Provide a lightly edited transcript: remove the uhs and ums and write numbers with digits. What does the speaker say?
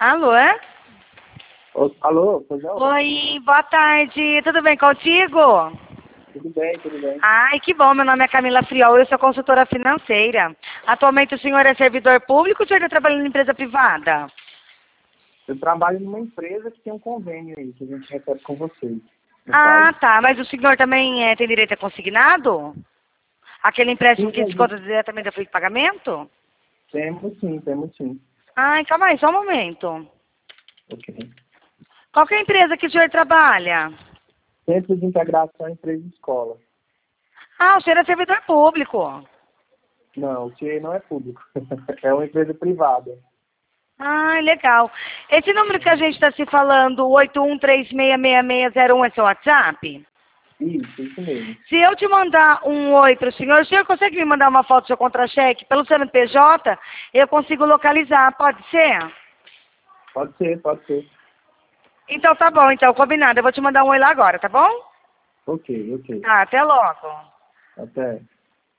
Alô? Alô, pois não? Oi, boa tarde. Tudo bem contigo? Tudo bem, tudo bem. Ai, que bom. Meu nome é Camila Friol, eu sou consultora financeira. Atualmente o senhor é servidor público ou o senhor está trabalhando em empresa privada? Eu trabalho numa empresa que tem um convênio aí, que a gente recebe com vocês, no Ah, caso. tá. Mas o senhor também tem direito a consignado? Aquele empréstimo Sim, que desconta diretamente da folha de pagamento? temos sim, temos sim. Ai, calma aí, só um momento. Ok. Qual que é a empresa que o senhor trabalha? Centro de Integração Empresa e Escola. Ah, o senhor é servidor público. Não, o CIE não é público. É uma empresa privada. Ah, legal. Esse número que a gente está se falando, 81366601, é seu WhatsApp? Isso mesmo. Se eu te mandar um oi para o senhor consegue me mandar uma foto do seu contra-cheque? Pelo CNPJ, eu consigo localizar, pode ser? Pode ser, pode ser. Então tá bom, então, combinado. Eu vou te mandar um oi lá agora, tá bom? Ok, ok. Tá, até logo. Até.